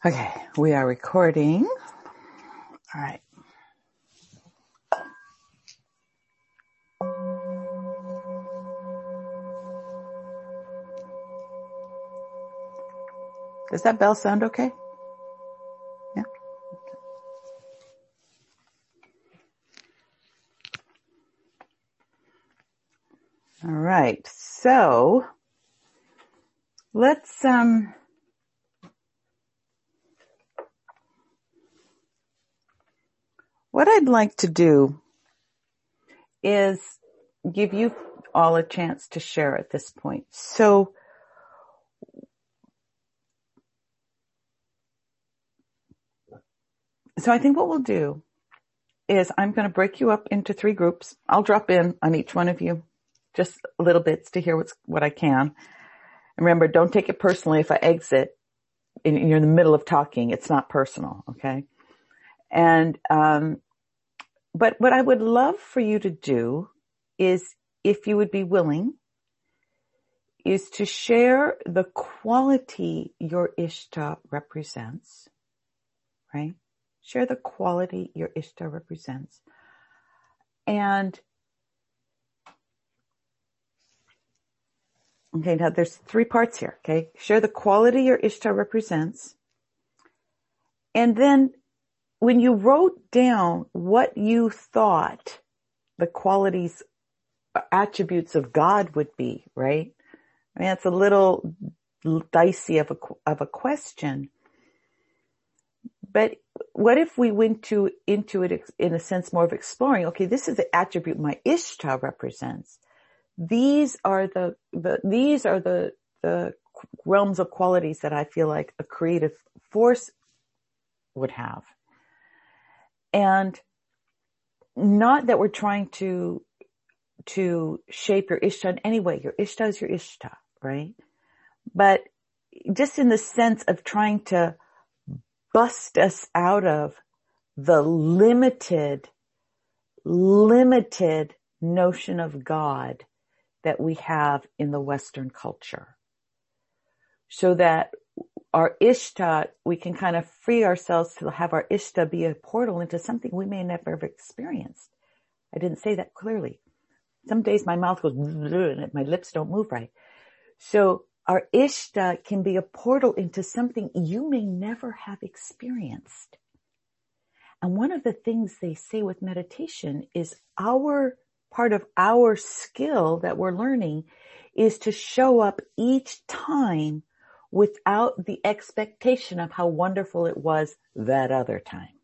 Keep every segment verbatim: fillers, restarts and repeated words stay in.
Okay, we are recording. All right. Does that bell sound okay? Yeah. All right. So let's um what I'd like to do is give you all a chance to share at this point. So so I think what we'll do is I'm going to break you up into three groups. I'll drop in on each one of you just little bits to hear what's what I can. And remember, don't take it personally if I exit and you're in the middle of talking. It's not personal, okay? And um but what I would love for you to do is, if you would be willing, is to share the quality your Ishta represents, right? Share the quality your Ishta represents. And, okay, now there's three parts here, okay? Share the quality your Ishta represents. And then when you wrote down what you thought the qualities, attributes of God would be, right? I mean, it's a little dicey of a, of a question. But what if we went to, into it in a sense more of exploring, okay, this is the attribute my Ishta represents. These are the, the, these are the, the realms of qualities that I feel like a creative force would have. And not that we're trying to, to shape your Ishta in any way. Your Ishta is your Ishta, right? But just in the sense of trying to bust us out of the limited, limited notion of God that we have in the Western culture. So that our Ishta, we can kind of free ourselves to have our Ishta be a portal into something we may never have experienced. I didn't say that clearly. Some days my mouth goes, and my lips don't move right. So our Ishta can be a portal into something you may never have experienced. And one of the things they say with meditation is our, part of our skill that we're learning is to show up each time without the expectation of how wonderful it was that other time.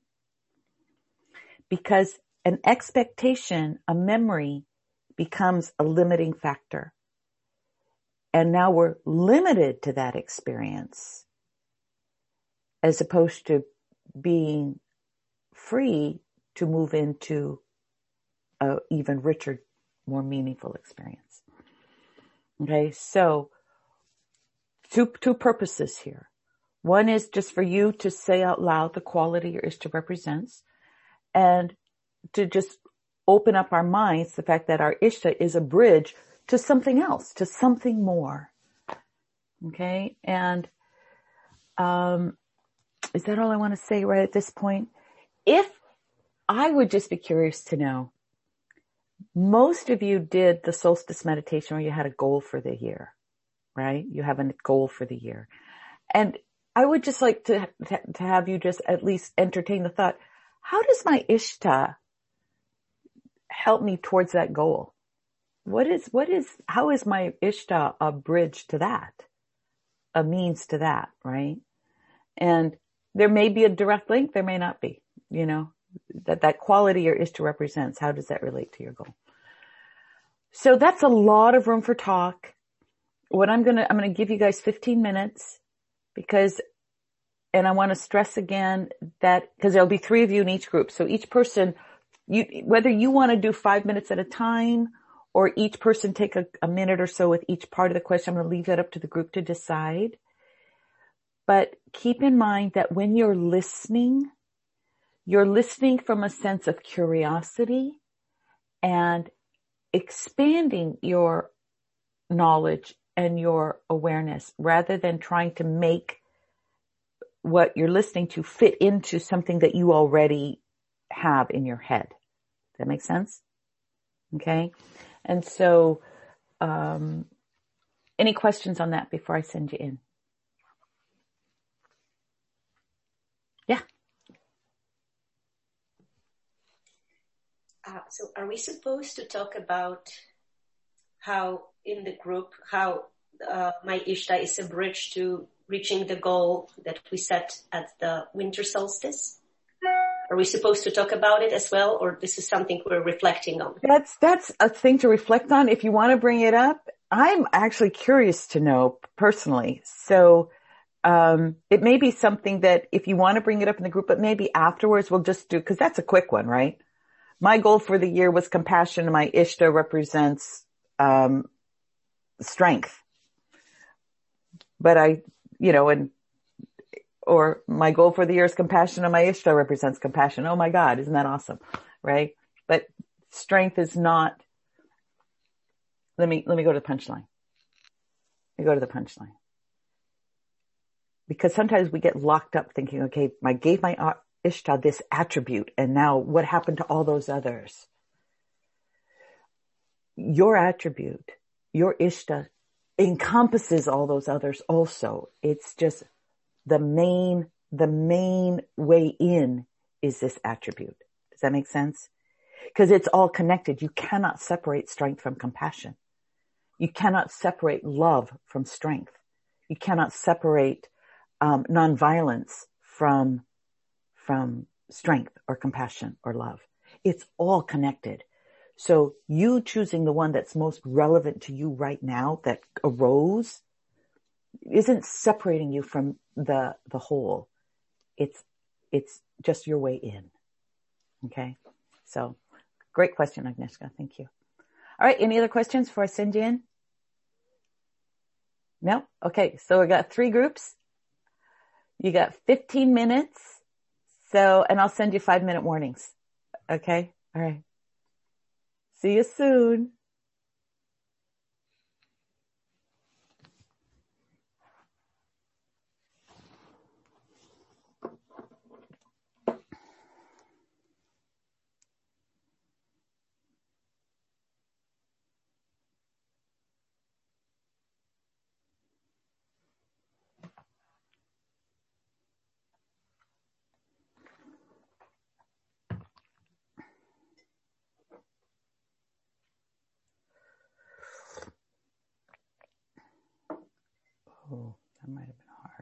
Because an expectation, a memory, becomes a limiting factor. And now we're limited to that experience as opposed to being free to move into a even richer, more meaningful experience. Okay, so two, two purposes here. One is just for you to say out loud the quality your Ishta represents, and to just open up our minds, the fact that our Ishta is a bridge to something else, to something more. Okay, and um, is that all I want to say right at this point? If I would just be curious to know, most of you did the solstice meditation where you had a goal for the year, right? You have a goal for the year. And I would just like to, to have you just at least entertain the thought, how does my Ishta help me towards that goal? What is, what is, how is my Ishta a bridge to that? A means to that, right? And there may be a direct link, there may not be, you know, that, that quality your Ishta represents. How does that relate to your goal? So that's a lot of room for talk. What I'm going to, I'm going to give you guys fifteen minutes because, and I want to stress again that, because there'll be three of you in each group. So each person, you, whether you want to do five minutes at a time or each person take a, a minute or so with each part of the question, I'm going to leave that up to the group to decide. But keep in mind that when you're listening, you're listening from a sense of curiosity and expanding your knowledge and your awareness rather than trying to make what you're listening to fit into something that you already have in your head. Does that make sense? Okay. And so, um, any questions on that before I send you in? Yeah. Uh, so are we supposed to talk about how in the group, how uh, my Ishta is a bridge to reaching the goal that we set at the winter solstice? Are we supposed to talk about it as well, or this is something we're reflecting on? That's, that's a thing to reflect on. If you want to bring it up, I'm actually curious to know personally. So, um, it may be something that if you want to bring it up in the group, but maybe afterwards we'll just do, cause that's a quick one, right? My goal for the year was compassion, and my Ishta represents, um, strength. But I, you know, and, or my goal for the year is compassion, and my Ishta represents compassion. Oh my God, isn't that awesome? Right? But strength is not, let me, let me go to the punchline. Let me go to the punchline. Because sometimes we get locked up thinking, okay, I gave my Ishta this attribute, and now what happened to all those others? Your attribute, your Ishta, encompasses all those others also. It's just the main, the main way in is this attribute. Does that make sense? Because it's all connected. You cannot separate strength from compassion. You cannot separate love from strength. You cannot separate um, nonviolence from, from strength or compassion or love. It's all connected. So you choosing the one that's most relevant to you right now that arose isn't separating you from the, the whole. It's, it's just your way in. Okay. So great question, Agnieszka. Thank you. All right. Any other questions before I send you in? No? Okay. So we got three groups. You got fifteen minutes. So, and I'll send you five minute warnings. Okay. All right. See you soon. Oh, that might have been hard.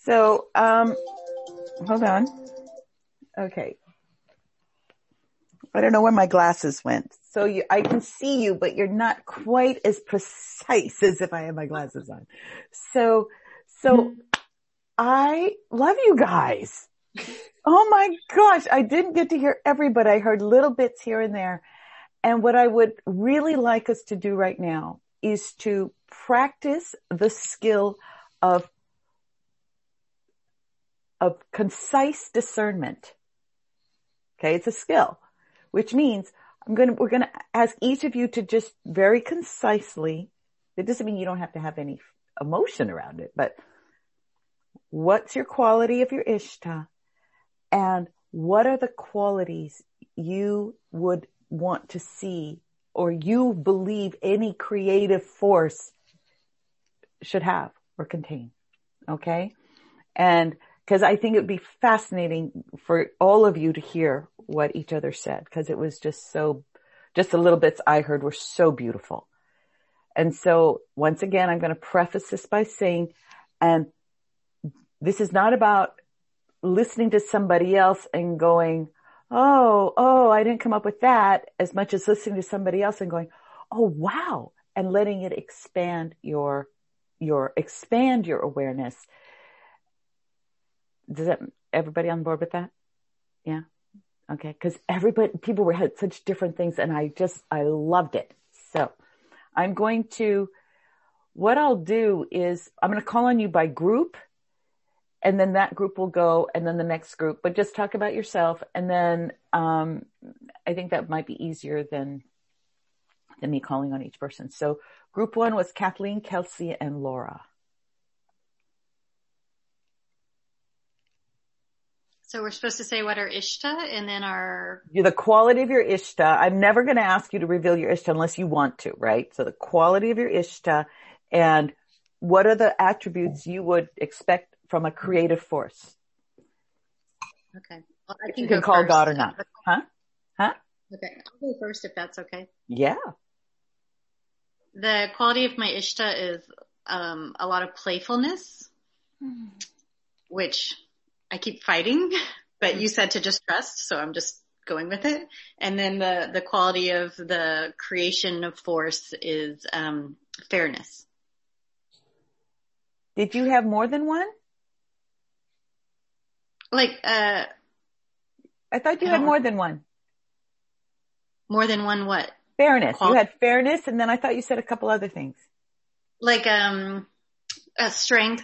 So, um, hold on. Okay. I don't know where my glasses went. So you, I can see you, but you're not quite as precise as if I had my glasses on. So, so I love you guys. Oh my gosh. I didn't get to hear every, but I heard little bits here and there. And what I would really like us to do right now is to practice the skill of, of concise discernment. Okay. It's a skill, which means I'm going to, we're going to ask each of you to just very concisely, it doesn't mean you don't have to have any emotion around it, but what's your quality of your Ishta? And what are the qualities you would want to see or you believe any creative force should have or contain? Okay. And because I think it would be fascinating for all of you to hear what each other said, because it was just so, just the little bits I heard were so beautiful. And so once again, I'm going to preface this by saying, and this is not about listening to somebody else and going, oh, oh, I didn't come up with that, as much as listening to somebody else and going, oh, wow, and letting it expand your, your, expand your awareness. Does that, everybody on board with that? Yeah. Okay. Cause everybody, people were, had such different things and I just, I loved it. So I'm going to, what I'll do is I'm going to call on you by group and then that group will go and then the next group, but just talk about yourself. And then, um, I think that might be easier than, than me calling on each person. So group one was Kathleen, Kelsey, and Laura. So we're supposed to say what our Ishta and then our... The quality of your Ishta. I'm never going to ask you to reveal your Ishta unless you want to, right? So the quality of your Ishta and what are the attributes you would expect from a creative force? Okay. Well, I if can you go can call first. God or not. Huh? Huh? Okay. I'll go first if that's okay. Yeah. The quality of my Ishta is um, a lot of playfulness, mm. which... I keep fighting, but you said to just trust, so I'm just going with it. And then the, the quality of the creation of force is um, fairness. Did you have more than one? Like, uh... I thought you I had more than one. More than one what? Fairness. Qual- you had fairness, and then I thought you said a couple other things. Like, um, uh, strength.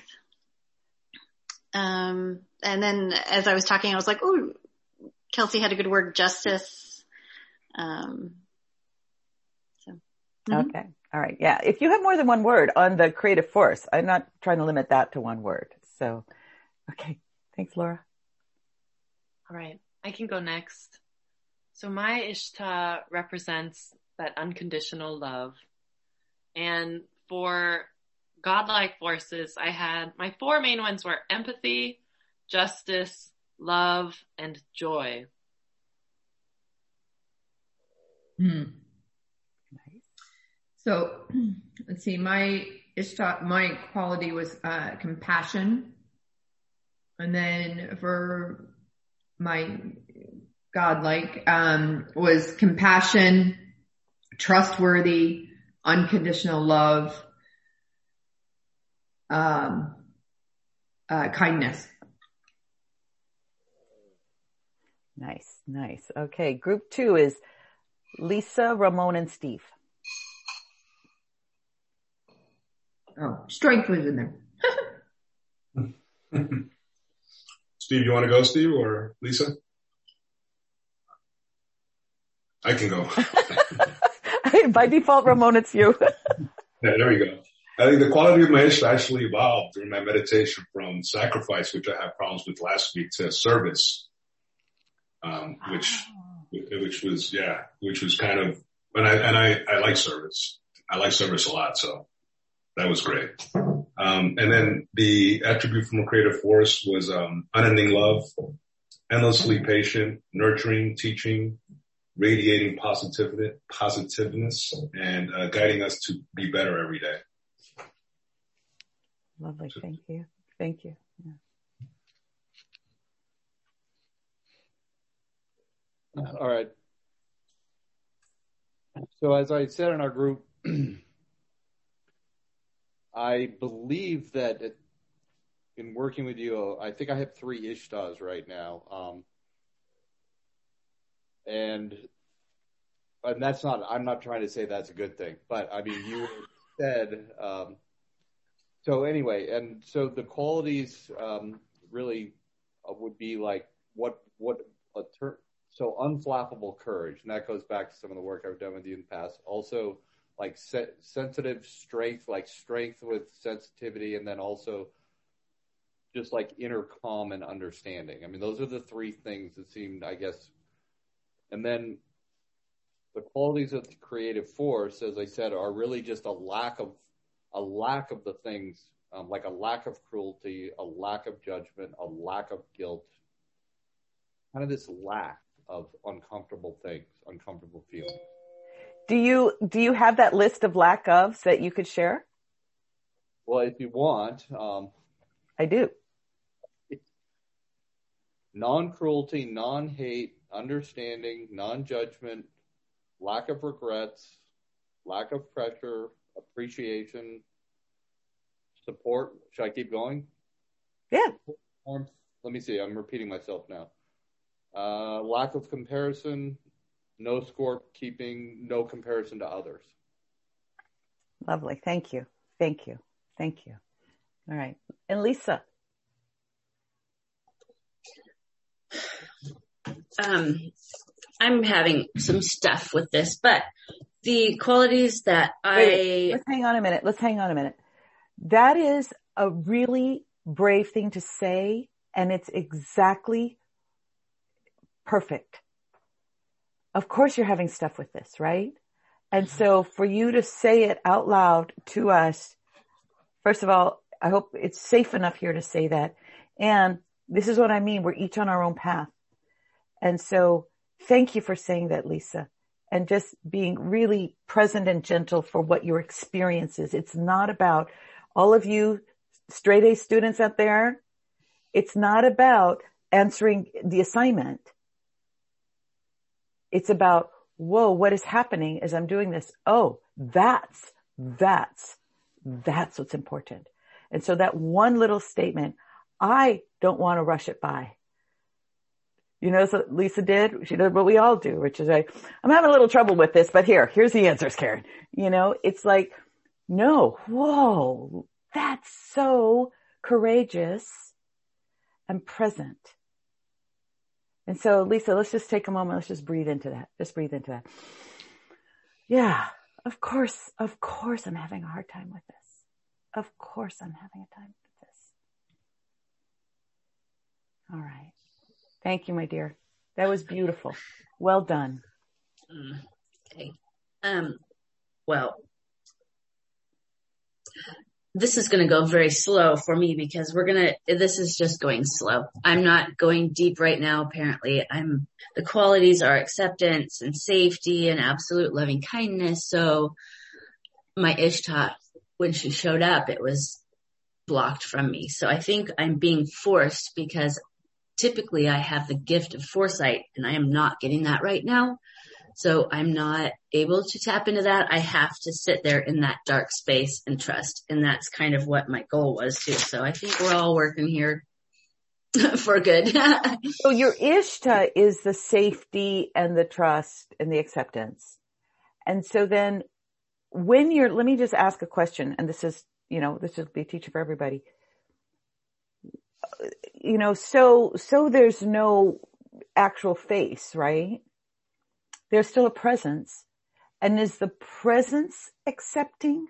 Um, and then as I was talking, I was like, oh, Kelsey had a good word, justice. Um, so. Mm-hmm. Okay. All right. Yeah. If you have more than one word on the creative force, I'm not trying to limit that to one word. So, okay. Thanks, Laura. All right. I can go next. So my Ishta represents that unconditional love. And for godlike forces, I had, my four main ones were empathy, justice, love, and joy. Hmm. Nice. So, let's see, my Ishta, my quality was, uh, compassion. And then for my godlike, um, was compassion, trustworthy, unconditional love, um, uh, kindness. Nice, nice. Okay. Group two is Lisa, Ramon, and Steve. Oh, strength was in there. Steve, you want to go, Steve, or Lisa? I can go. By default, Ramon, it's you. Yeah, there we go. I think the quality of my Ishta actually evolved during my meditation from sacrifice, which I had problems with last week, to service, um, which, which was, yeah, which was kind of, and I, and I, I like service. I like service a lot. So that was great. Um, and then the attribute from a creative force was, um, unending love, endlessly patient, nurturing, teaching, radiating positivity, positiveness, and uh, guiding us to be better every day. Lovely. Thank you. Thank you. Yeah. All right. So as I said in our group, I believe that it, in working with you, I think I have three Ishtas right now. Um, and, and that's not, I'm not trying to say that's a good thing, but I mean, you said, um, so anyway, and so the qualities, um, really would be like what, what a term, so unflappable courage. And that goes back to some of the work I've done with you in the past. Also like se- sensitive strength, like strength with sensitivity, and then also just like inner calm and understanding. I mean, those are the three things that seemed, I guess. And then the qualities of the creative force, as I said, are really just a lack of, a lack of the things, um, like a lack of cruelty, a lack of judgment, a lack of guilt, kind of this lack of uncomfortable things, uncomfortable feelings. Do you, do you have that list of lack ofs that you could share? Well, if you want, um, I do. Non-cruelty, non-hate, understanding, non-judgment, lack of regrets, lack of pressure, appreciation, support. Should I keep going? Yeah. Let me see. I'm repeating myself now. Uh, lack of comparison, no score keeping, no comparison to others. Lovely. Thank you. Thank you. Thank you. All right. And Lisa. Um, I'm having some stuff with this, but the qualities that I... Wait, let's hang on a minute. Let's hang on a minute. That is a really brave thing to say, and it's exactly perfect. Of course you're having stuff with this, right? And so for you to say it out loud to us, first of all, I hope it's safe enough here to say that. And this is what I mean. We're each on our own path. And so thank you for saying that, Lisa, and just being really present and gentle for what your experience is. It's not about all of you straight A students out there. It's not about answering the assignment. It's about, whoa, what is happening as I'm doing this? Oh, that's, that's, that's what's important. And so that one little statement, I don't want to rush it by. You know what Lisa did? She did what we all do, which is like, I'm having a little trouble with this, but here, here's the answers, Karen. You know, it's like, no, whoa, that's so courageous and present. And so, Lisa, let's just take a moment. Let's just breathe into that. Just breathe into that. Yeah, of course, of course I'm having a hard time with this. Of course I'm having a time with this. All right. Thank you, my dear. That was beautiful. Well done. Okay. Um, well, this is going to go very slow for me because we're going to, this is just going slow. I'm not going deep right now. Apparently I'm, the qualities are acceptance and safety and absolute loving kindness. So my Ishta, when she showed up, it was blocked from me. So I think I'm being forced because typically I have the gift of foresight and I am not getting that right now. So I'm not able to tap into that. I have to sit there in that dark space and trust. And that's kind of what my goal was too. So I think we're all working here for good. So your Ishta is the safety and the trust and the acceptance. And so then when you're, let me just ask a question. And this is, you know, this will be a teacher for everybody. You know, so, so there's no actual face, right? There's still a presence. And is the presence accepting?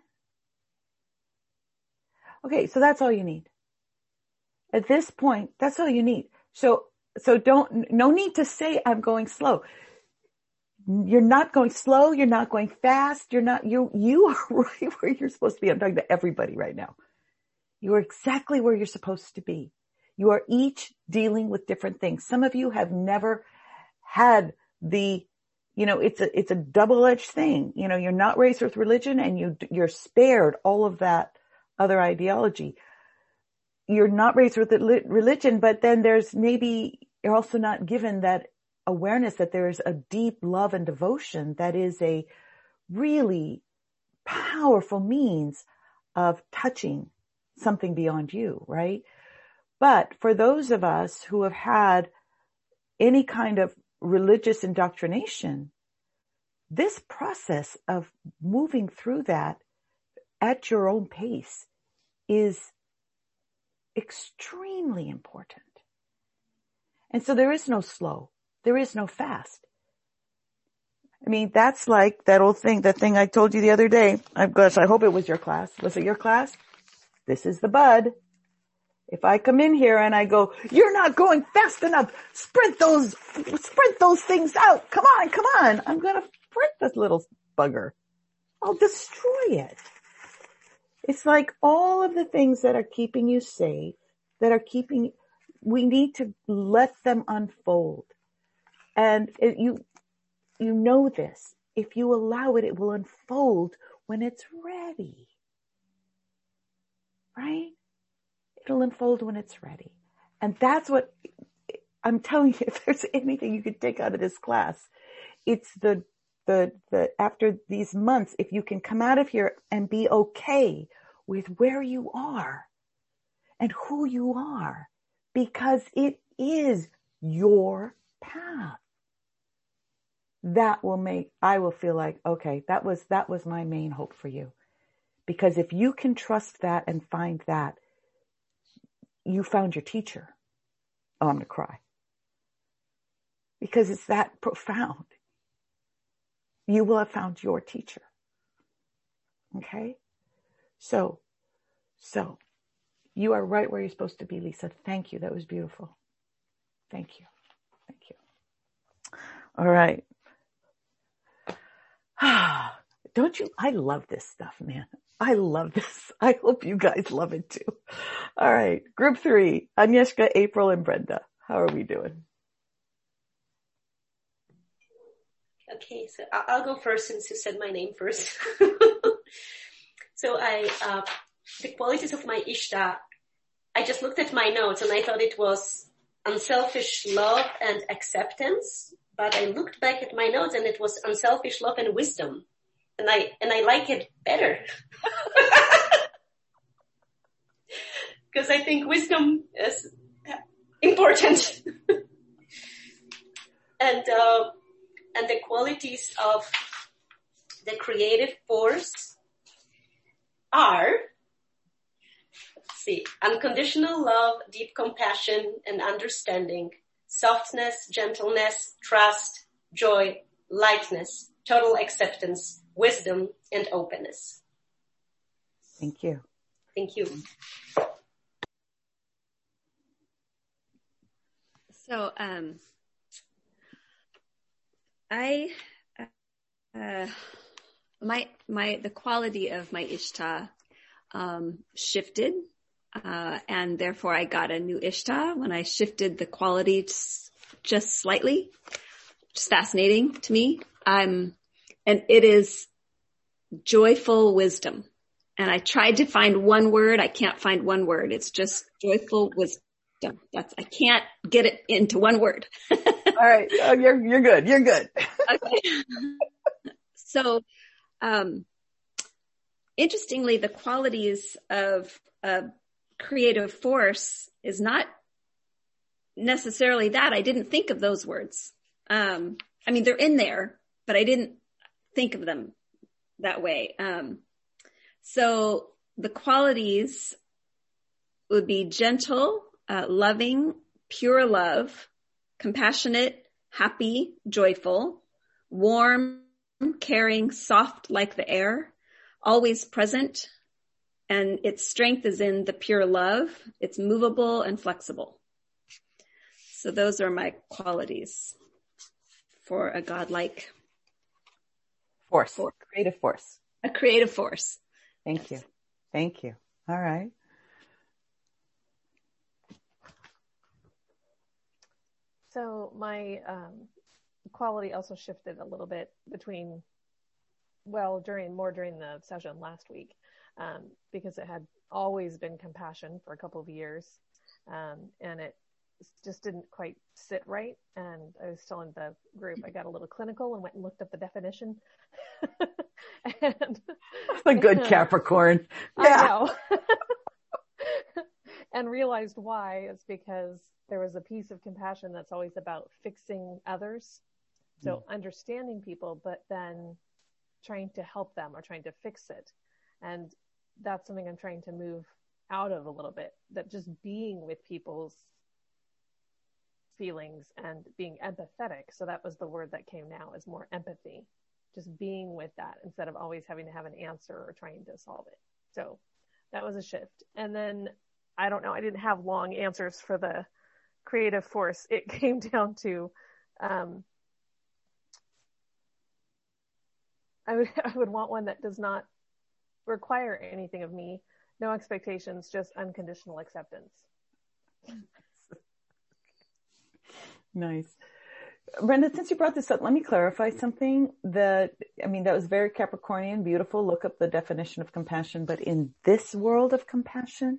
Okay, so that's all you need. At this point, that's all you need. So, so don't, no need to say I'm going slow. You're not going slow. You're not going fast. You're not, you, you are right where you're supposed to be. I'm talking to everybody right now. You are exactly where you're supposed to be. You are each dealing with different things. Some of you have never had the, you know, it's a, it's a double-edged thing. You know, you're not raised with religion and you, you're spared all of that other ideology. You're not raised with religion, but then there's maybe, you're also not given that awareness that there is a deep love and devotion that is a really powerful means of touching something beyond you, right? But for those of us who have had any kind of religious indoctrination, this process of moving through that at your own pace is extremely important. And so there is no slow. There is no fast. I mean, that's like that old thing, that thing I told you the other day. I gosh, I hope it was your class. Was it your class? This is the bud. If I come in here and I go, you're not going fast enough. Sprint those, sprint those things out. Come on, come on. I'm going to sprint this little bugger. I'll destroy it. It's like all of the things that are keeping you safe, that are keeping, we need to let them unfold. And it, you, you know this. If you allow it, it will unfold when it's ready. Right? It'll unfold when it's ready. And that's what I'm telling you. If there's anything you could take out of this class, it's the, the, the, after these months, if you can come out of here and be okay with where you are and who you are, because it is your path. That will make, I will feel like, okay, that was, that was my main hope for you. Because if you can trust that and find that, you found your teacher. Oh, I'm going to cry. Because it's that profound. You will have found your teacher. Okay? So, so, you are right where you're supposed to be, Lisa. Thank you. That was beautiful. Thank you. Thank you. All right. Don't you? I love this stuff, man. I love this. I hope you guys love it too. All right. Group three, Agnieszka, April, and Brenda. How are we doing? Okay. So I'll go first since you said my name first. So I, uh, the qualities of my Ishta, I just looked at my notes and I thought it was unselfish love and acceptance. But I looked back at my notes and it was unselfish love and wisdom. And I, and I like it better. Because I think wisdom is important. and, uh, and the qualities of the creative force are, let's see, unconditional love, deep compassion and understanding, softness, gentleness, trust, joy, lightness, total acceptance, wisdom, and openness. Thank you. Thank you. So, um, I, uh, my, my, the quality of my Ishta, um, shifted, uh, and therefore I got a new Ishta when I shifted the quality just slightly. It's fascinating to me. Um, and it is joyful wisdom. And I tried to find one word. I can't find one word. It's just joyful wisdom. That's, I can't get it into one word. All right. Oh, you're, you're good. You're good. Okay. So, um, interestingly, the qualities of a creative force is not necessarily that. I didn't think of those words. Um, I mean, they're in there, but I didn't think of them that way. Um, so the qualities would be gentle, uh, loving, pure love, compassionate, happy, joyful, warm, caring, soft like the air, always present, and its strength is in the pure love. It's movable and flexible. So those are my qualities for a godlike force, force. creative force. A creative force. Thank yes. you. Thank you. All right. So my um, quality also shifted a little bit between, well, during more during the session last week, um, because it had always been compassion for a couple of years, um, and it just didn't quite sit right. And I was telling the group, I got a little clinical and went and looked up the definition. and a good Capricorn. Yeah. I know. And realized why. It's because there was a piece of compassion that's always about fixing others. So mm. understanding people, but then trying to help them or trying to fix it. And that's something I'm trying to move out of a little bit, that just being with people's feelings and being empathetic. So that was the word that came now, is more empathy, just being with that instead of always having to have an answer or trying to solve it. So that was a shift. And then I don't know, I didn't have long answers for the creative force. It came down to, um, I would, I would want one that does not require anything of me, no expectations, just unconditional acceptance. Nice. Brenda, since you brought this up, let me clarify something. That, I mean, that was very Capricornian, beautiful. Look up the definition of compassion. But in this world of compassion,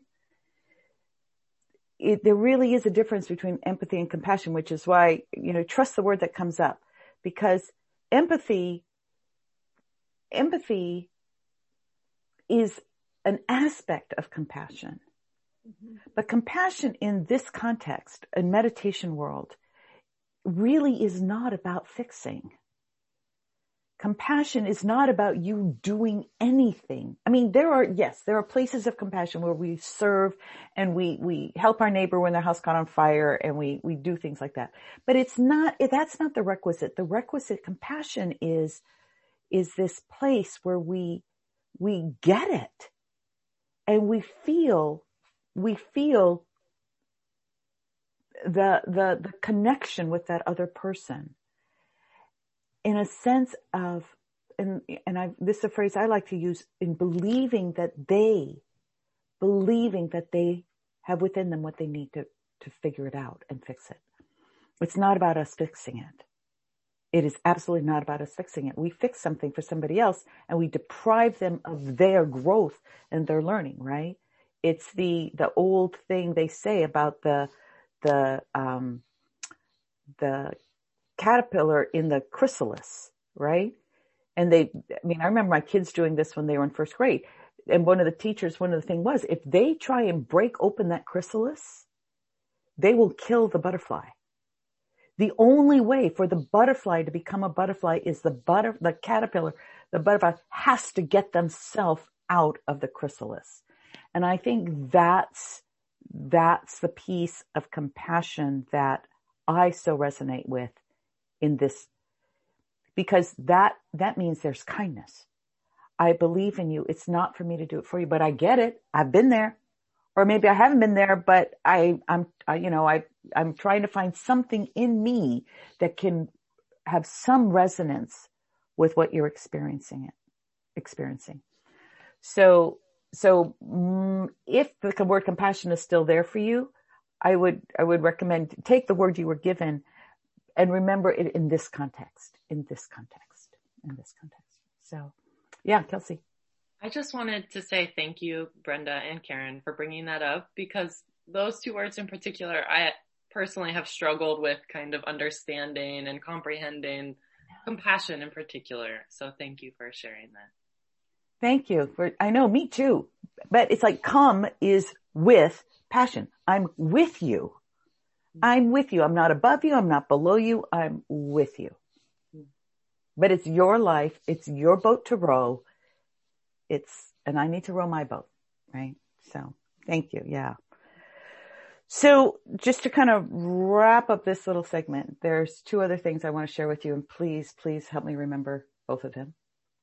it, there really is a difference between empathy and compassion, which is why, you know, trust the word that comes up. Because empathy, empathy is an aspect of compassion. Mm-hmm. But compassion in this context, in meditation world, really is not about fixing. Compassion is not about you doing anything. I mean, there are, yes, there are places of compassion where we serve and we, we help our neighbor when their house caught on fire, and we, we do things like that. But it's not, that's not the requisite. The requisite compassion is, is this place where we, we get it and we feel, we feel the, the, the connection with that other person in a sense of, and, and I, this is a phrase I like to use, in believing that they, believing that they have within them what they need to, to figure it out and fix it. It's not about us fixing it. It is absolutely not about us fixing it. We fix something for somebody else and we deprive them of their growth and their learning, right? It's the, the old thing they say about the, the, um, the caterpillar in the chrysalis, right? And they, I mean, I remember my kids doing this when they were in first grade. And one of the teachers, one of the things was, if they try and break open that chrysalis, they will kill the butterfly. The only way for the butterfly to become a butterfly is the butter, the caterpillar, the butterfly has to get themselves out of the chrysalis. And I think that's, that's the piece of compassion that I so resonate with in this, because that, that means there's kindness. I believe in you. It's not for me to do it for you, but I get it. I've been there. Or maybe I haven't been there, but I, I'm, I, you know, I, I'm trying to find something in me that can have some resonance with what you're experiencing it, experiencing. So, so mm, if the word compassion is still there for you, I would, I would recommend take the word you were given and remember it in this context, in this context, in this context. So yeah, Kelsey. I just wanted to say thank you, Brenda and Karen, for bringing that up, because those two words in particular, I personally have struggled with kind of understanding and comprehending compassion in particular. So thank you for sharing that. Thank you. For, I know, me too. But it's like come is with passion. I'm with you. I'm with you. I'm not above you. I'm not below you. I'm with you. But it's your life. It's your boat to row. It's, and I need to row my boat, right? So thank you. Yeah. So just to kind of wrap up this little segment, there's two other things I want to share with you, and please, please help me remember both of them.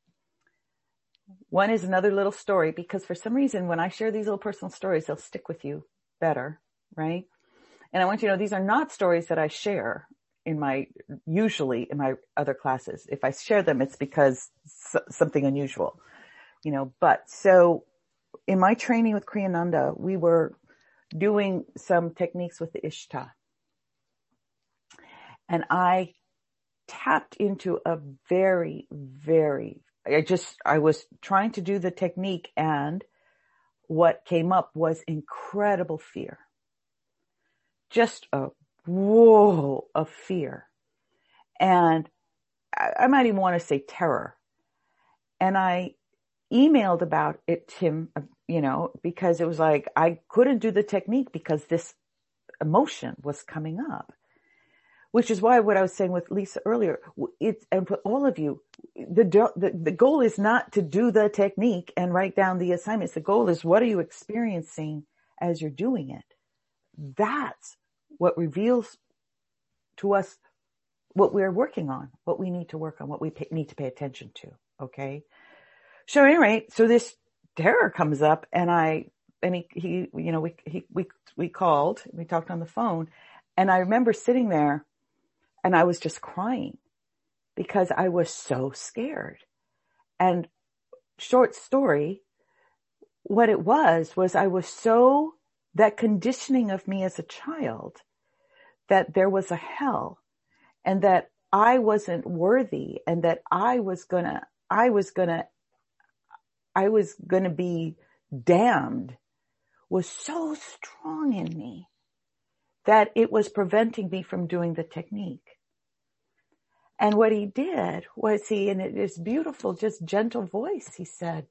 One is another little story, because for some reason, when I share these little personal stories, they'll stick with you better, right? And I want you to know these are not stories that I share in my, usually in my other classes. If I share them, it's because something unusual. You know, but so in my training with Kriyananda, we were doing some techniques with the Ishta. And I tapped into a very, very, I just, I was trying to do the technique, and what came up was incredible fear. just a whoa of fear. And I, I might even want to say terror. And I emailed about it to him, you know, because it was like, I couldn't do the technique because this emotion was coming up, which is why what I was saying with Lisa earlier, it's, and for all of you, the, the, the goal is not to do the technique and write down the assignments. The goal is, what are you experiencing as you're doing it? That's what reveals to us what we're working on, what we need to work on, what we pay, need to pay attention to. Okay. So anyway, so this terror comes up, and I, and he, he, you know, we, he, we, we called, we talked on the phone, and I remember sitting there and I was just crying because I was so scared. And short story, what it was, was I was so, that conditioning of me as a child, that there was a hell, and that I wasn't worthy, and that I was gonna, I was gonna, I was gonna be damned, was so strong in me that it was preventing me from doing the technique. And what he did was he, in his beautiful, just gentle voice, he said,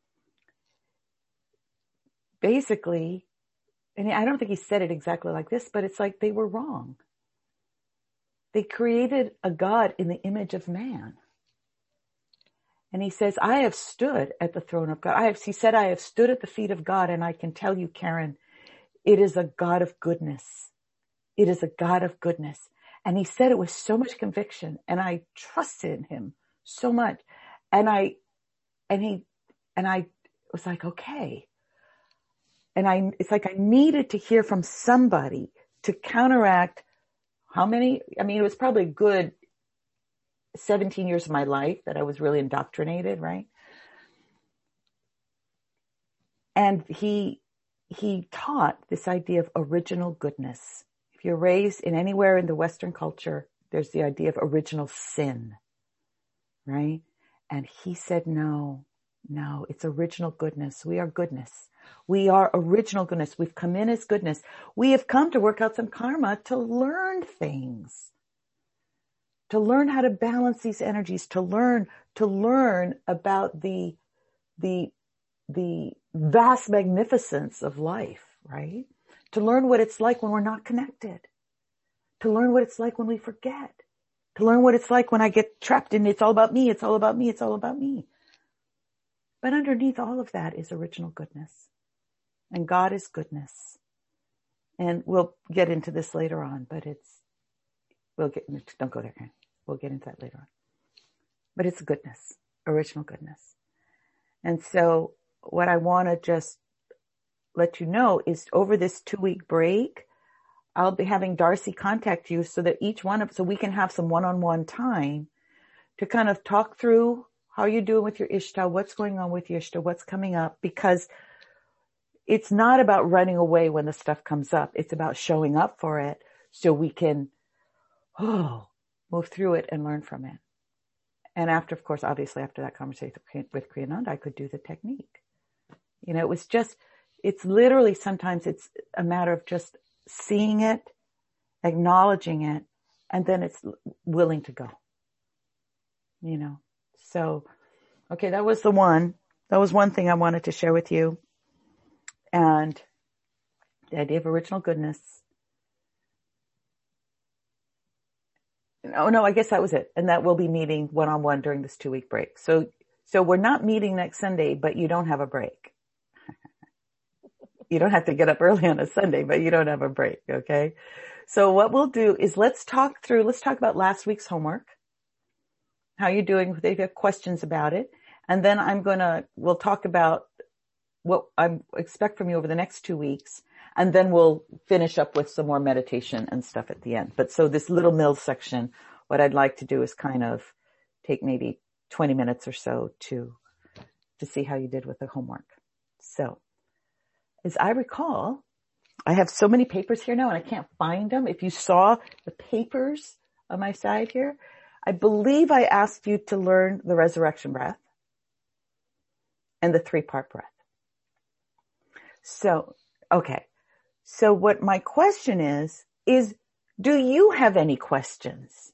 basically, and I don't think he said it exactly like this, but it's like they were wrong. They created a God in the image of man. And he says, I have stood at the throne of God. I have, he said, I have stood at the feet of God, and I can tell you, Karen, it is a God of goodness. It is a God of goodness. And he said it with so much conviction, and I trusted in him so much. And I, and he, and I was like, okay. And I, it's like I needed to hear from somebody to counteract how many, I mean, it was probably a good seventeen years of my life that I was really indoctrinated, right? And he, he taught this idea of original goodness. If you're raised in anywhere in the Western culture, there's the idea of original sin, right? And he said, no, no, it's original goodness. We are goodness. We are original goodness. We've come in as goodness. We have come to work out some karma to learn things, to learn how to balance these energies, to learn, to learn about the, the, the vast magnificence of life, right? To learn what it's like when we're not connected, to learn what it's like when we forget, to learn what it's like when I get trapped in it's all about me, it's all about me, it's all about me. But underneath all of that is original goodness. And God is goodness. And we'll get into this later on, but it's, we'll get, don't go there. We'll get into that later on. But it's goodness, original goodness. And so what I want to just let you know is over this two week break, I'll be having Darcy contact you so that each one of, so we can have some one-on-one time to kind of talk through how you're doing with your Ishta, what's going on with your Ishta, what's coming up, because it's not about running away when the stuff comes up. It's about showing up for it so we can, oh, move through it and learn from it. And after, of course, obviously after that conversation with Kriyananda, I could do the technique. You know, it was just, it's literally sometimes it's a matter of just seeing it, acknowledging it, and then it's willing to go. You know, so, okay, that was the one. That was one thing I wanted to share with you. And the idea of original goodness. Oh no, I guess that was it. And that we'll be meeting one-on-one during this two week break. So, so we're not meeting next Sunday, but you don't have a break. You don't have to get up early on a Sunday, but you don't have a break. Okay. So what we'll do is let's talk through, let's talk about last week's homework. How you doing? If you have questions about it. And then I'm going to, we'll talk about what I expect from you over the next two weeks. And then we'll finish up with some more meditation and stuff at the end. But so this little mill section, what I'd like to do is kind of take maybe twenty minutes or so to, to see how you did with the homework. So as I recall, I have so many papers here now and I can't find them. If you saw the papers on my side here, I believe I asked you to learn the resurrection breath and the three part breath. So, okay. So what my question is, is do you have any questions?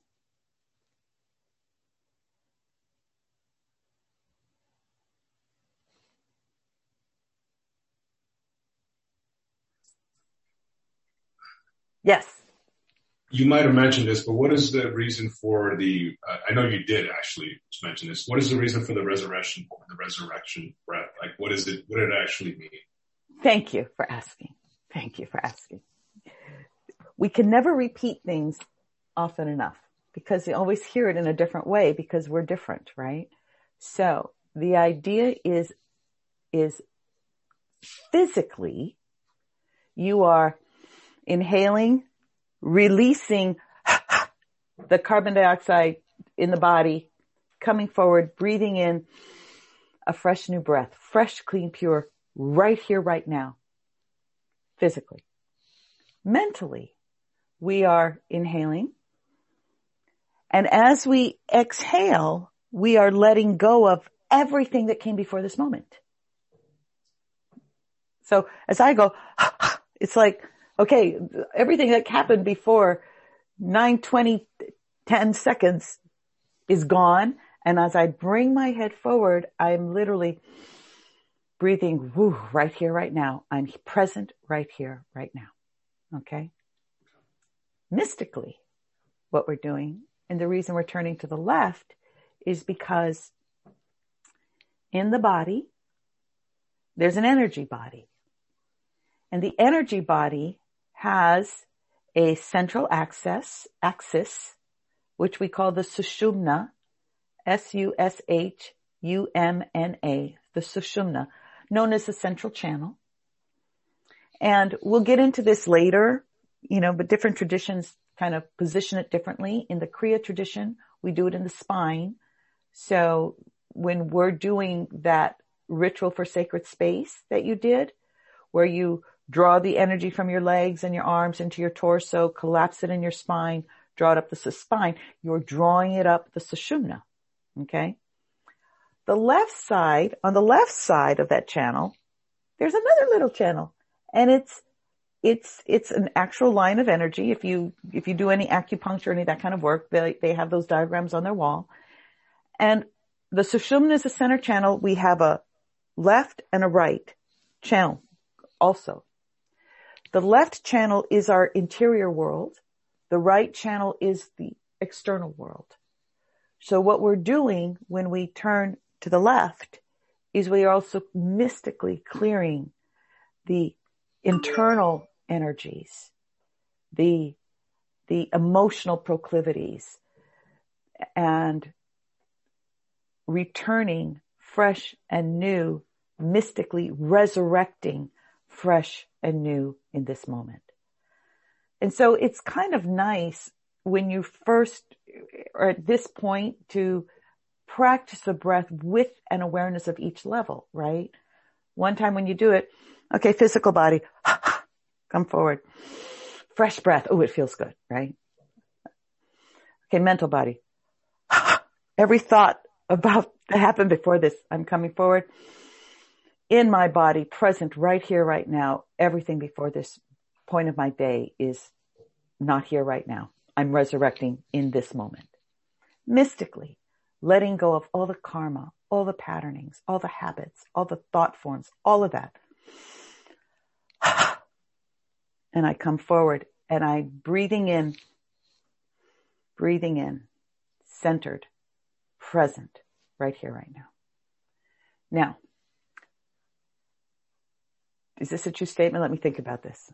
Yes. You might have mentioned this, but what is the reason for the, uh, I know you did actually mention this. What is the reason for the resurrection, the resurrection breath? Like, what is it, what did it actually mean? Thank you for asking. Thank you for asking. We can never repeat things often enough because you always hear it in a different way because we're different, right? So the idea is, is physically you are inhaling, releasing the carbon dioxide in the body, coming forward, breathing in a fresh new breath, fresh, clean, pure, right here, right now, physically. Mentally, we are inhaling. And as we exhale, we are letting go of everything that came before this moment. So as I go, it's like, okay, everything that happened before nine, twenty, ten seconds is gone. And as I bring my head forward, I'm literally breathing woo, right here, right now. I'm present right here, right now. Okay. Mystically, what we're doing, and the reason we're turning to the left is because in the body, there's an energy body. And the energy body has a central axis, axis, which we call the Sushumna, S U S H U M N A, the Sushumna, known as the central channel. And we'll get into this later, you know, but different traditions kind of position it differently. In the Kriya tradition, we do it in the spine. So when we're doing that ritual for sacred space that you did, where you draw the energy from your legs and your arms into your torso, collapse it in your spine, draw it up the spine, you're drawing it up the Sushumna. Okay. The left side, on the left side of that channel, there's another little channel, and it's, it's, it's an actual line of energy. If you, if you do any acupuncture, any of that kind of work, they, they have those diagrams on their wall. And the Sushumna is the center channel. We have a left and a right channel also. The left channel is our interior world. The right channel is the external world. So what we're doing when we turn to the left is we are also mystically clearing the internal energies, the, the emotional proclivities, and returning fresh and new, mystically resurrecting fresh and new in this moment. And so it's kind of nice when you first, or at this point, to practice the breath with an awareness of each level, right? One time when you do it, okay, physical body, come forward. Fresh breath. Oh, it feels good, right? Okay, mental body. Every thought about that happened before this, I'm coming forward. In my body, present right here, right now, everything before this point of my day is not here right now. I'm resurrecting in this moment. Mystically, letting go of all the karma, all the patternings, all the habits, all the thought forms, all of that. And I come forward and I'm breathing in, breathing in, centered, present, right here, right now. Now, is this a true statement? Let me think about this.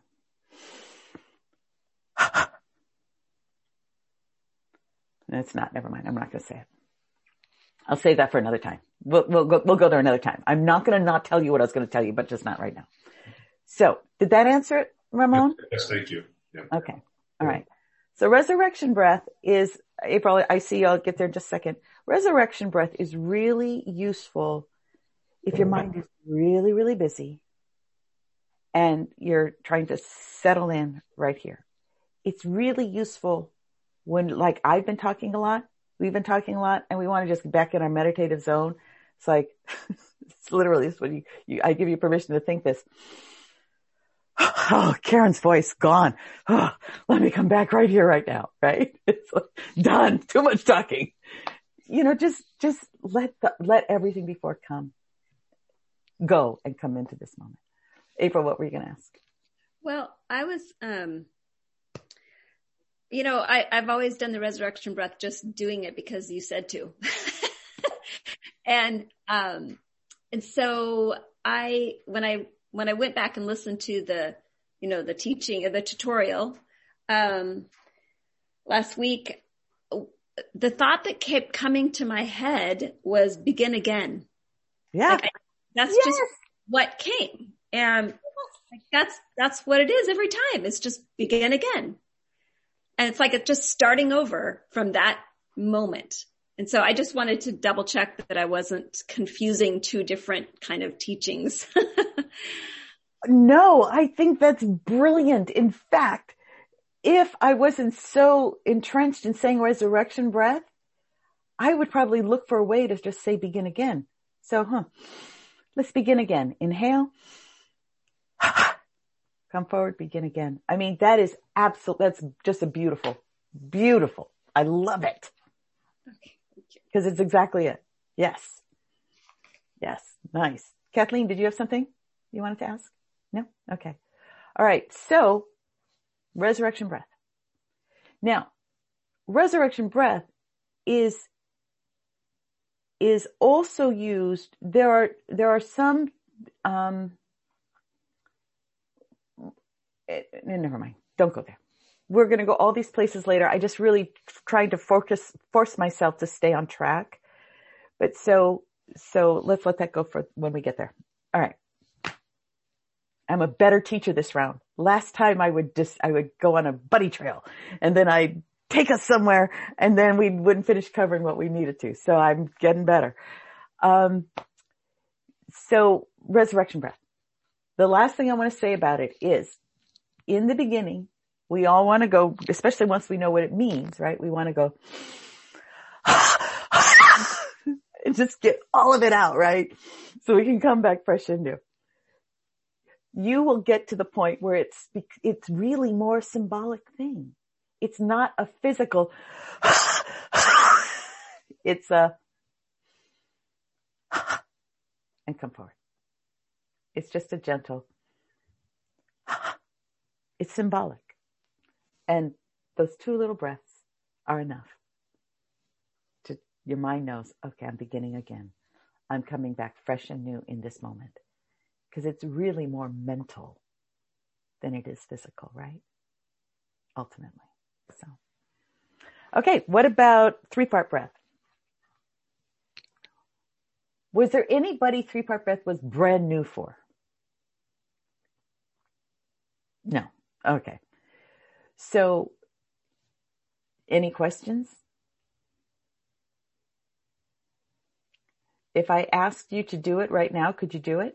It's not. Never mind. I'm not going to say it. I'll save that for another time. We'll, we'll go, we'll go there another time. I'm not going to not tell you what I was going to tell you, but just not right now. So did that answer it, Ramon? Yes, thank you. Yeah. Okay. All right. So resurrection breath is, April, I see you. I'll get there in just a second. Resurrection breath is really useful if your mind is really, really busy and you're trying to settle in right here. It's really useful when, like, I've been talking a lot, we've been talking a lot, and we want to just get back in our meditative zone. It's like, it's literally, it's when you, you, I give you permission to think this. oh, Karen's voice gone. Oh, let me come back right here, right now, right? It's like, done. Too much talking. You know, just, just let the, let everything before it come go and come into this moment. April, what were you going to ask? Well, I was, um, you know, I, I've always done the resurrection breath, just doing it because you said to. and, um, and so I, when I, when I went back and listened to the, you know, the teaching of the tutorial, um, last week, the thought that kept coming to my head was begin again. Yeah. Like I, that's yes. just what came. And like that's, that's what it is every time. It's just begin again. And it's like it's just starting over from that moment. And so I just wanted to double check that I wasn't confusing two different kind of teachings. No, I think that's brilliant. In fact, if I wasn't so entrenched in saying resurrection breath, I would probably look for a way to just say begin again. So, huh, let's begin again. Inhale. Come forward, begin again. I mean, that is absolute, that's just a beautiful, beautiful. I love it. Okay. Because it's exactly it. Yes. Yes. Nice. Kathleen, did you have something you wanted to ask? No? Okay. All right. So resurrection breath. Now, resurrection breath is, is also used. There are, there are some, um, never mind. Don't go there. We're going to go all these places later. I just really trying to focus, force myself to stay on track. But so, so let's let that go for when we get there. All right. I'm a better teacher this round. Last time I would just, I would go on a buddy trail and then I'd take us somewhere and then we wouldn't finish covering what we needed to. So I'm getting better. Um, so resurrection breath. The last thing I want to say about it is in the beginning, we all want to go, especially once we know what it means, right? We want to go and just get all of it out, right? So we can come back fresh and new. You will get to the point where it's, it's really more a symbolic thing. It's not a physical, it's a, and come forward. It's just a gentle, it's symbolic. And those two little breaths are enough to, your mind knows, okay, I'm beginning again. I'm coming back fresh and new in this moment. Because it's really more mental than it is physical, right? Ultimately. So, okay. What about three-part breath? Was there anybody three-part breath was brand new for? No. Okay. So, any questions? If I asked you to do it right now, could you do it?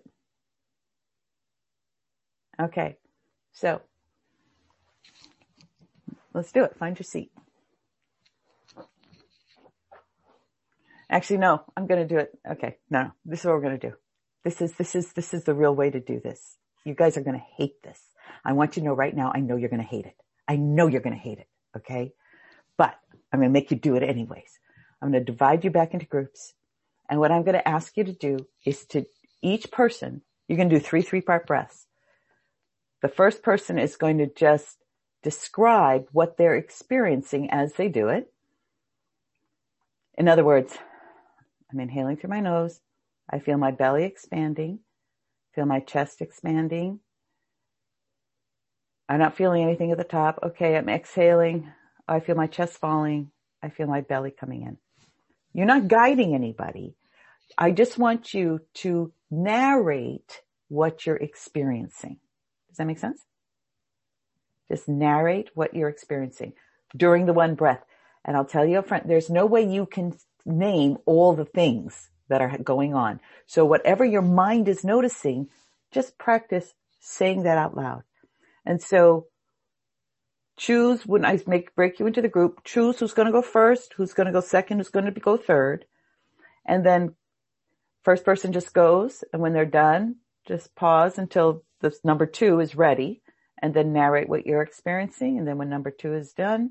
Okay. So, let's do it. Find your seat. Actually, no, I'm going to do it. Okay. No, this is what we're going to do. This is, this is, this is the real way to do this. You guys are going to hate this. I want you to know right now, I know you're going to hate it. I know you're going to hate it. Okay. But I'm going to make you do it anyways. I'm going to divide you back into groups. And what I'm going to ask you to do is to each person, you're going to do three three-part breaths. The first person is going to just describe what they're experiencing as they do it. In other words, I'm inhaling through my nose. I feel my belly expanding. Feel my chest expanding. I'm not feeling anything at the top. Okay, I'm exhaling. I feel my chest falling. I feel my belly coming in. You're not guiding anybody. I just want you to narrate what you're experiencing. Does that make sense? Just narrate what you're experiencing during the one breath. And I'll tell you up front, there's no way you can name all the things that are going on. So whatever your mind is noticing, just practice saying that out loud. And so choose, when I make, break you into the group, choose who's going to go first, who's going to go second, who's going to go third. And then first person just goes. And when they're done, just pause until this number two is ready, and then narrate what you're experiencing. And then when number two is done,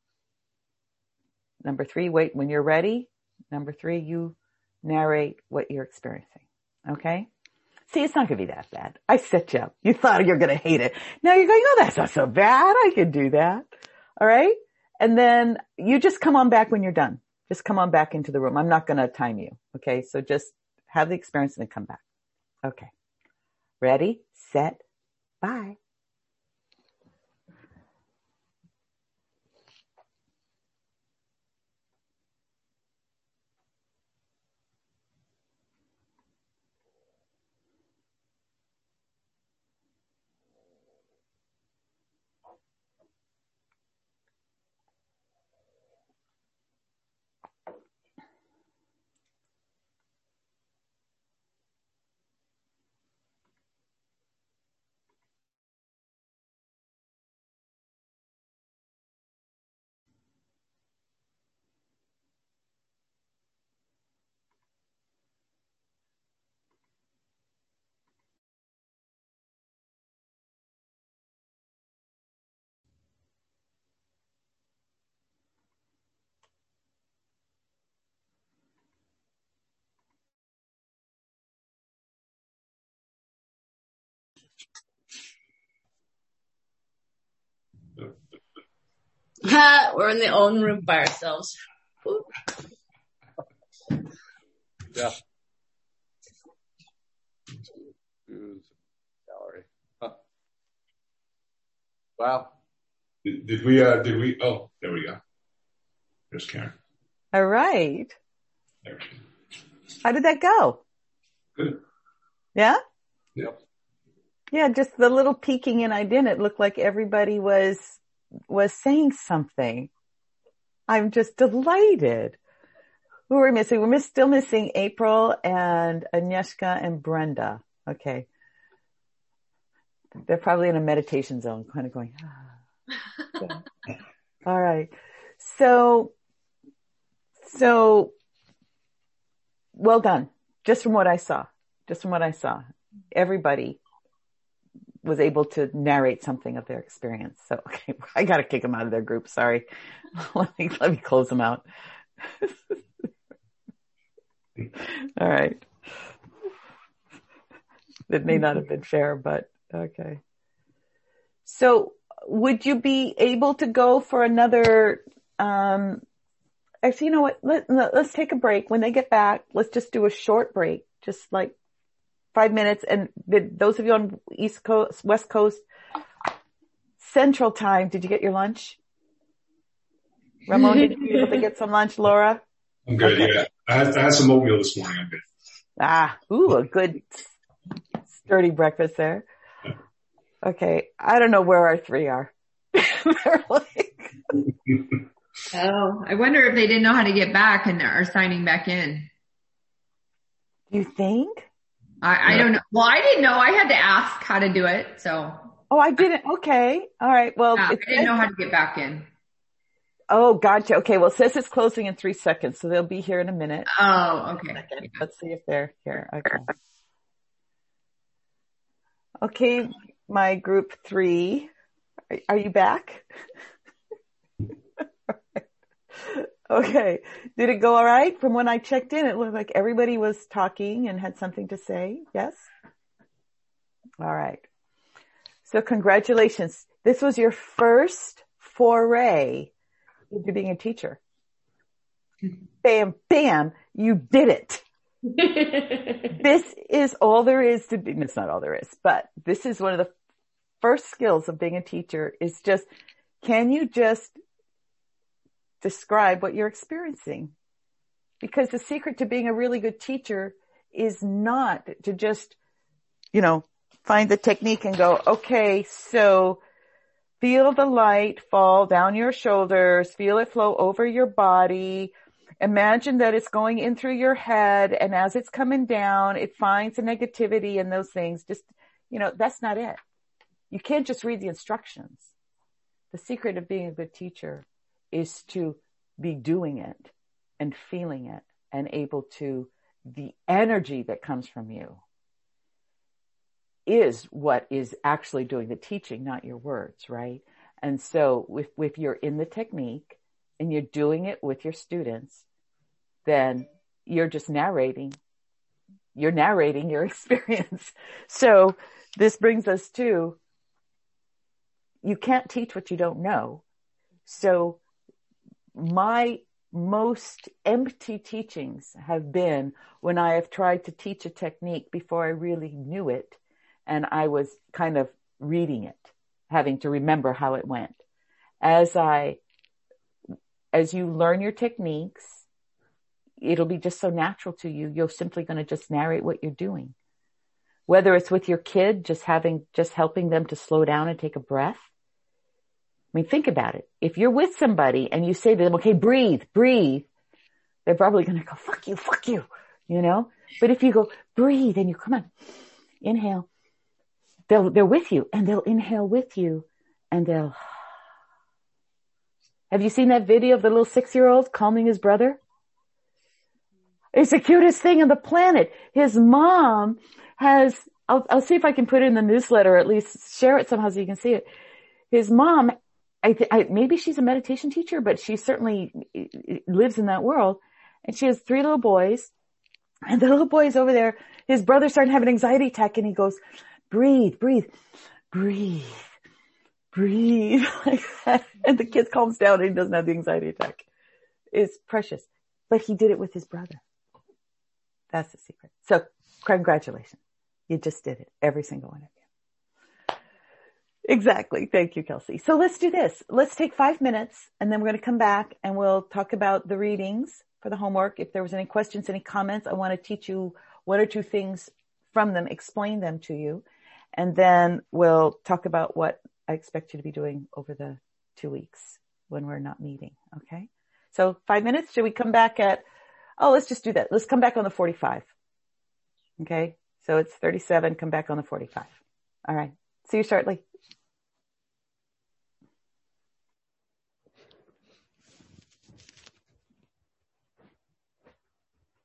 number three, wait, when you're ready, number three, you narrate what you're experiencing. Okay? See, it's not going to be that bad. I set you up. You thought you were going to hate it. Now you're going, oh, that's not so bad. I can do that. All right? And then you just come on back when you're done. Just come on back into the room. I'm not going to time you. Okay? So just have the experience and then come back. Okay. Ready, set, bye. We're in the own room by ourselves. Ooh. Yeah. Gallery. Huh. Wow. Did, did we, uh, did we, oh, there we go. There's Karen. All right. There. How did that go? Good. Yeah? Yep. Yeah, just the little peeking in I didn't. It looked like everybody was, was saying something. I'm just delighted. Who are we missing? We're miss, still missing April and Agnieszka and Brenda. Okay. They're probably in a meditation zone, kind of going, ah. Yeah. All right. So, so, well done. Just from what I saw, just from what I saw, everybody was able to narrate something of their experience. So, okay, I got to kick them out of their group. Sorry. let me, let me close them out. All right. It may not have been fair, but okay. So would you be able to go for another, um, actually, you know what? Let, let's take a break. When they get back, let's just do a short break, just like five minutes. And did those of you on East Coast, West Coast, Central Time, did you get your lunch? Ramon, did you be able to get some lunch? Laura? I'm good, okay. Yeah. I had, I had some oatmeal this morning. I'm good. Ah, ooh, a good sturdy breakfast there. Okay. I don't know where our three are. They're like, oh, I wonder if they didn't know how to get back and are signing back in. You think? I, I don't know. Well, I didn't know. I had to ask how to do it. So. Oh, I didn't. Okay. All right. Well, yeah, I didn't know how to get back in. Oh, gotcha. Okay. Well, it says it's closing in three seconds, so they'll be here in a minute. Oh, okay. Let's see if they're here. Okay. Okay. My group three. Are, are you back? Okay. Did it go all right? From when I checked in, it looked like everybody was talking and had something to say. Yes? All right. So congratulations. This was your first foray into being a teacher. Bam, bam, you did it. This is all there is to do. It's not all there is, but this is one of the first skills of being a teacher is just, can you just describe what you're experiencing? Because the secret to being a really good teacher is not to just, you know, find the technique and go, okay, so feel the light fall down your shoulders, feel it flow over your body. Imagine that it's going in through your head, and as it's coming down, it finds the negativity and those things. Just, you know, that's not it. You can't just read the instructions. The secret of being a good teacher is to be doing it and feeling it and able to, the energy that comes from you is what is actually doing the teaching, not your words, right? And so if, if you're in the technique and you're doing it with your students, then you're just narrating, you're narrating your experience. So this brings us to, you can't teach what you don't know. So my most empty teachings have been when I have tried to teach a technique before I really knew it, and I was kind of reading it, having to remember how it went. As I, as you learn your techniques, it'll be just so natural to you. You're simply going to just narrate what you're doing. Whether it's with your kid, just having, just helping them to slow down and take a breath. I mean, think about it. If you're with somebody and you say to them, okay, breathe, breathe, they're probably going to go, fuck you, fuck you, you know? But if you go, breathe, and you come on, inhale, they'll, they're with you, and they'll inhale with you, and they'll, have you seen that video of the little six-year-old calming his brother? It's the cutest thing on the planet. His mom has, I'll, I'll see if I can put it in the newsletter, or at least share it somehow so you can see it. His mom, I, th- I maybe she's a meditation teacher, but she certainly lives in that world. And she has three little boys, and the little boy is over there. His brother started having an anxiety attack, and he goes, breathe, breathe, breathe, breathe, like that. And the kid calms down and he doesn't have the anxiety attack. It's precious. But he did it with his brother. That's the secret. So congratulations. You just did it. Every single one of you. Exactly. Thank you, Kelsey. So let's do this. Let's take five minutes and then we're going to come back and we'll talk about the readings for the homework. If there was any questions, any comments, I want to teach you one or two things from them, explain them to you. And then we'll talk about what I expect you to be doing over the two weeks when we're not meeting. Okay. So five minutes. Should we come back at, oh, let's just do that. Let's come back on the forty-five. Okay. So it's thirty-seven. Come back on the forty-five. All right. See you shortly.